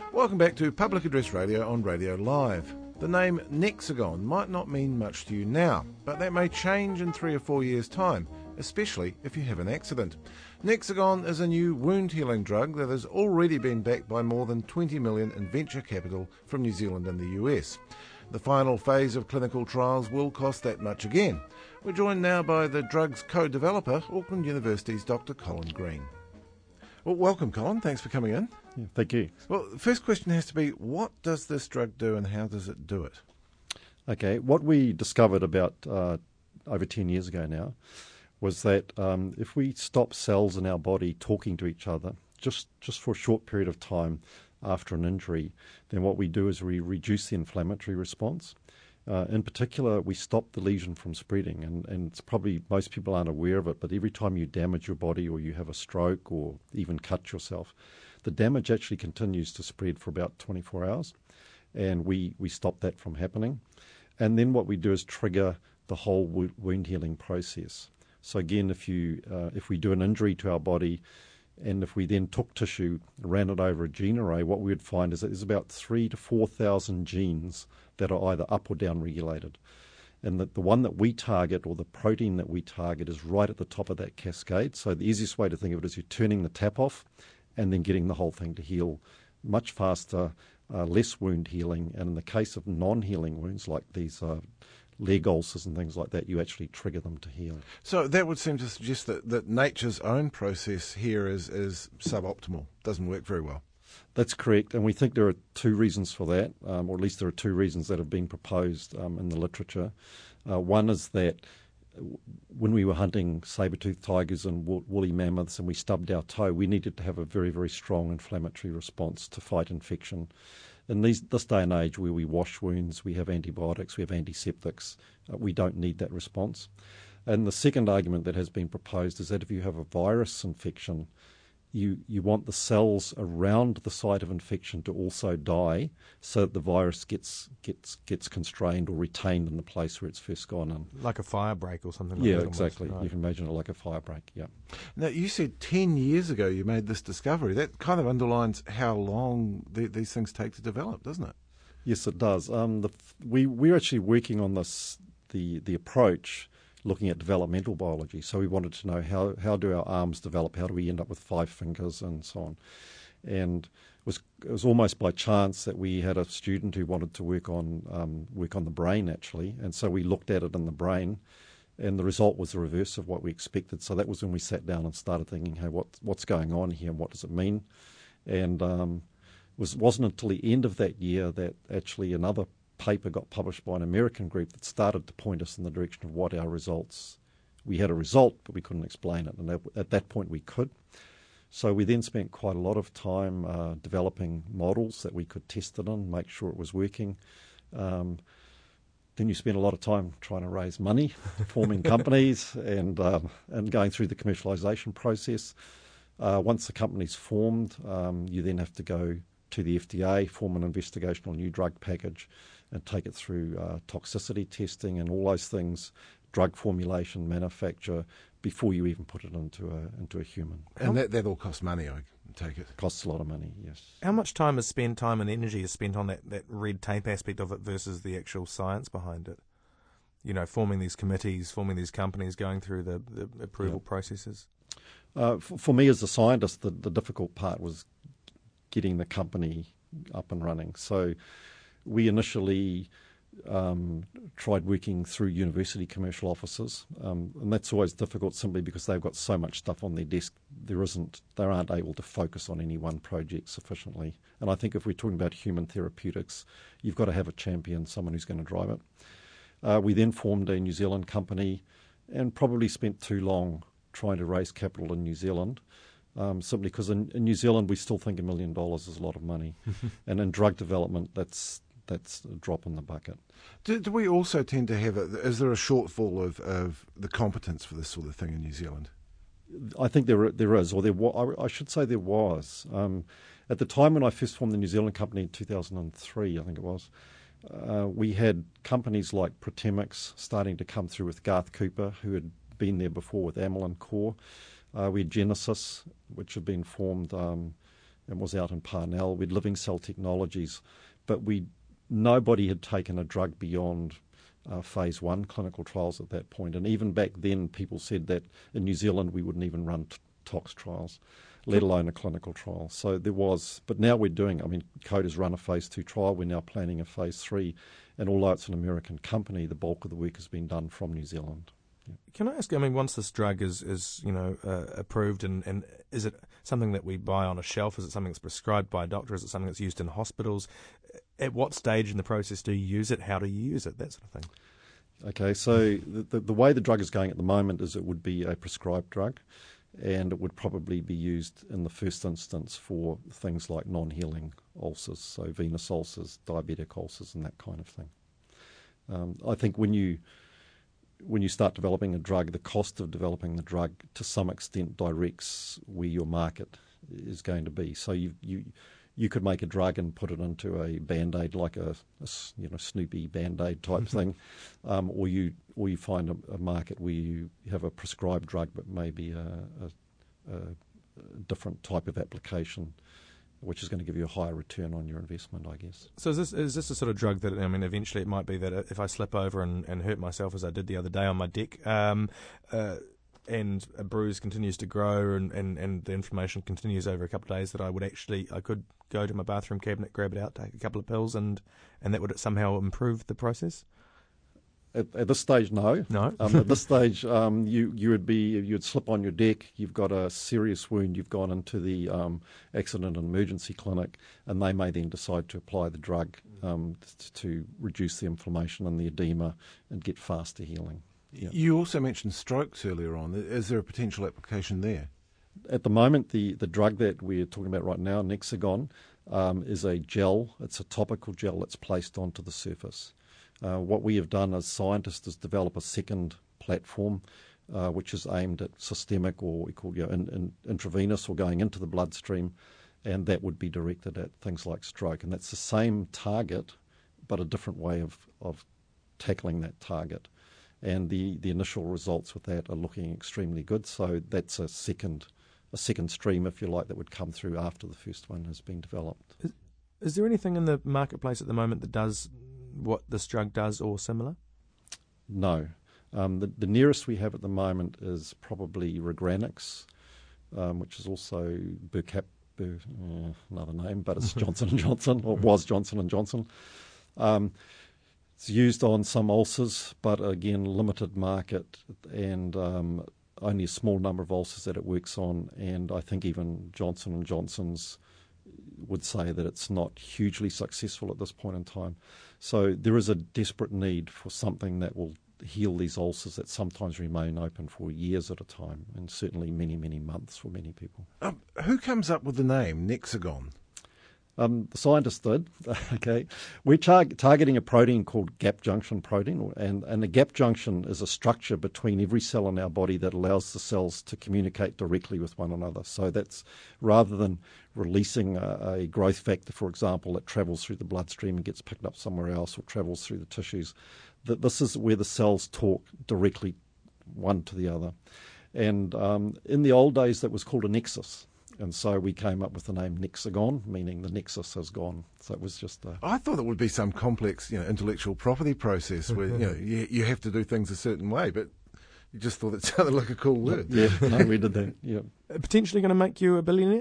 Welcome back to Public Address Radio on Radio Live. The name Nexagon might not mean much to you now, but that may change in 3 or 4 years' time, especially if you have an accident. Nexagon is a new wound healing drug that has already been backed by more than 20 million in venture capital from New Zealand and the US. The final phase of clinical trials will cost that much again. We're joined now by the drug's co-developer, Auckland University's Dr. Colin Green. Well, welcome, Colin. Thanks for coming in. Yeah, thank you. Well, the first question has to be, what does this drug do and how does it do it? Okay, what we discovered about over 10 years ago now was that if we stop cells in our body talking to each other just for a short period of time after an injury, then what we do is we reduce the inflammatory response. In particular, we stop the lesion from spreading, and it's probably most people aren't aware of it, but every time you damage your body or you have a stroke or even cut yourself, the damage actually continues to spread for about 24 hours, and we stop that from happening. And then what we do is trigger the whole wound healing process. So again, if we do an injury to our body, and if we then took tissue, ran it over a gene array, what we would find is that there's about 3,000 to 4,000 genes that are either up or down regulated. And the one that we target, or the protein that we target, is right at the top of that cascade. So the easiest way to think of it is you're turning the tap off and then getting the whole thing to heal much faster, less wound healing. And in the case of non-healing wounds like these leg ulcers and things like that, you actually trigger them to heal. So that would seem to suggest that nature's own process here is suboptimal, doesn't work very well. That's correct, and we think there are two reasons for that, or at least there are two reasons that have been proposed in the literature. One is that when we were hunting saber-toothed tigers and woolly mammoths and we stubbed our toe, we needed to have a very, very strong inflammatory response to fight infection. In this day and age where we wash wounds, we have antibiotics, we have antiseptics, we don't need that response. And the second argument that has been proposed is that if you have a virus infection, you want the cells around the site of infection to also die so that the virus gets constrained or retained in the place where it's first gone in. Like a fire break or something like that. Yeah, exactly. Right. You can imagine it like a fire break, yeah. Now, you said 10 years ago you made this discovery. That kind of underlines how long these things take to develop, doesn't it? Yes, it does. We're actually working on the approach looking at developmental biology. So we wanted to know how do our arms develop, how do we end up with 5 fingers and so on. And it was almost by chance that we had a student who wanted to work on the brain actually, and so we looked at it in the brain, and the result was the reverse of what we expected. So that was when we sat down and started thinking, hey, what's going on here and what does it mean? And it wasn't until the end of that year that actually another paper got published by an American group that started to point us in the direction of what our results. We had a result, but we couldn't explain it, and at that point we could. So we then spent quite a lot of time developing models that we could test it on, make sure it was working. Then you spend a lot of time trying to raise money, forming companies, and going through the commercialisation process. Once the company's formed, you then have to go to the FDA, form an investigational new drug package, and take it through toxicity testing and all those things, drug formulation, manufacture, before you even put it into a human. And that all costs money, I take it? Costs a lot of money, yes. How much time and energy is spent on that red tape aspect of it versus the actual science behind it? You know, forming these committees, forming these companies, going through the approval processes? For me as a scientist, the difficult part was getting the company up and running. So we initially tried working through university commercial offices, and that's always difficult simply because they've got so much stuff on their desk. They aren't able to focus on any one project sufficiently. And I think if we're talking about human therapeutics, you've got to have a champion, someone who's going to drive it. We then formed a New Zealand company and probably spent too long trying to raise capital in New Zealand. Simply because in New Zealand we still think $1 million is a lot of money, and in drug development that's a drop in the bucket. Do we also tend to have is there a shortfall of the competence for this sort of thing in New Zealand? I think there is, or I should say there was. At the time when I first formed the New Zealand company in 2003, I think it was, we had companies like Protemix starting to come through with Garth Cooper, who had been there before with Amylin Core. We had Genesis, which had been formed and was out in Parnell. We had Living Cell Technologies, but nobody had taken a drug beyond phase 1 clinical trials at that point. And even back then, people said that in New Zealand we wouldn't even run tox trials, let alone a clinical trial. So there was, but now we're doing, Coda's run a phase 2 trial, we're now planning a phase 3, and although it's an American company, the bulk of the work has been done from New Zealand. Yeah. Can I ask, once this drug is approved, and is it something that we buy on a shelf? Is it something that's prescribed by a doctor? Is it something that's used in hospitals? At what stage in the process do you use it? How do you use it? That sort of thing. Okay, so the way the drug is going at the moment is it would be a prescribed drug, and it would probably be used in the first instance for things like non-healing ulcers, so venous ulcers, diabetic ulcers, and that kind of thing. I think when you start developing a drug, the cost of developing the drug to some extent directs where your market is going to be. So you could make a drug and put it into a Band-Aid, like a Snoopy Band-Aid type thing, or you find a market where you have a prescribed drug but maybe a different type of application, which is going to give you a higher return on your investment, I guess. So is this a sort of drug that, eventually it might be that if I slip over and hurt myself as I did the other day on my deck, and a bruise continues to grow and the inflammation continues over a couple of days, that I could go to my bathroom cabinet, grab it out, take a couple of pills, and that would somehow improve the process? At this stage, no. No. At this stage, you'd slip on your deck. You've got a serious wound. You've gone into the accident and emergency clinic, and they may then decide to apply the drug to reduce the inflammation and the edema and get faster healing. Yeah. You also mentioned strokes earlier on. Is there a potential application there? At the moment, the drug that we're talking about right now, Nexagon, is a gel. It's a topical gel that's placed onto the surface. What we have done as scientists is develop a second platform, which is aimed at systemic, or we call intravenous, or going into the bloodstream, and that would be directed at things like stroke. And that's the same target, but a different way of tackling that target. And the initial results with that are looking extremely good. So that's a second stream, if you like, that would come through after the first one has been developed. Is there anything in the marketplace at the moment that does what this drug does or similar? No. The nearest we have at the moment is probably Regranix, which is also another name, but it's Johnson & Johnson, or was Johnson & Johnson. It's used on some ulcers, but again, limited market, and only a small number of ulcers that it works on. And I think even Johnson & Johnson's would say that it's not hugely successful at this point in time. So there is a desperate need for something that will heal these ulcers that sometimes remain open for years at a time, and certainly many, many months for many people. Who comes up with the name Nexagon? The scientists did. Okay, we're targeting a protein called gap junction protein, and a gap junction is a structure between every cell in our body that allows the cells to communicate directly with one another. So that's, rather than releasing a growth factor, for example, that travels through the bloodstream and gets picked up somewhere else, or travels through the tissues, this is where the cells talk directly one to the other. And in the old days, that was called a nexus. And so we came up with the name Nexagon, meaning the nexus has gone. So it was just I thought it would be some complex, intellectual property process where you have to do things a certain way, but you just thought it sounded like a cool word. Yeah, no, we did that. Yeah. Potentially going to make you a billionaire?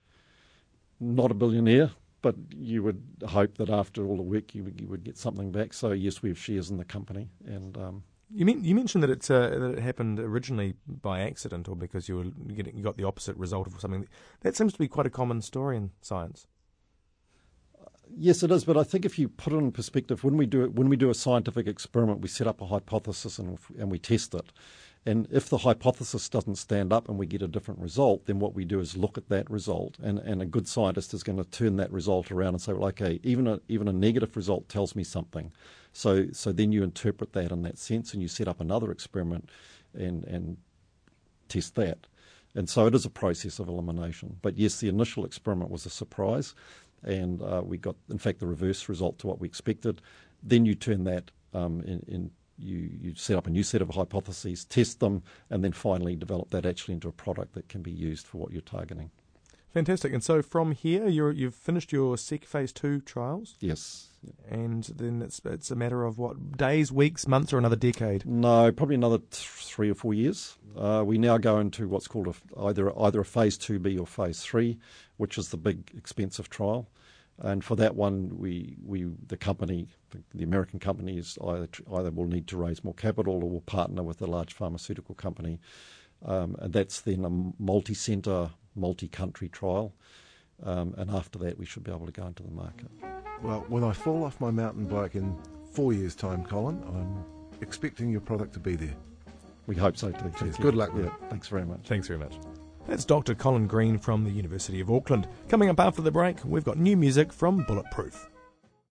Not a billionaire, but you would hope that after all the work you would get something back. So yes, we have shares in the company, and. You mentioned that it happened originally by accident, or because you got the opposite result of something. That seems to be quite a common story in science. Yes, it is. But I think if you put it in perspective, when we do a scientific experiment, we set up a hypothesis and we test it. And if the hypothesis doesn't stand up and we get a different result, then what we do is look at that result. And a good scientist is going to turn that result around and say, well, okay, even a negative result tells me something. So then you interpret that in that sense, and you set up another experiment and test that. And so it is a process of elimination. But yes, the initial experiment was a surprise, and we got, in fact, the reverse result to what we expected. Then you turn that you set up a new set of hypotheses, test them, and then finally develop that actually into a product that can be used for what you're targeting. Fantastic. And so from here, you've finished your phase 2 trials? Yes. And then it's a matter of what, days, weeks, months, or another decade? No, probably another 3 or 4 years. We now go into what's called either a phase 2B or phase 3, which is the big expensive trial. And for that one, the American company is either will need to raise more capital or will partner with a large pharmaceutical company. And that's then a multi-centre, multi-country trial. And after that, we should be able to go into the market. Well, when I fall off my mountain bike in 4 years' time, Colin, I'm expecting your product to be there. We hope so too. Cheers. Good luck with it. Thanks very much. Thanks very much. That's Dr. Colin Green from the University of Auckland. Coming up after the break, we've got new music from Bulletproof.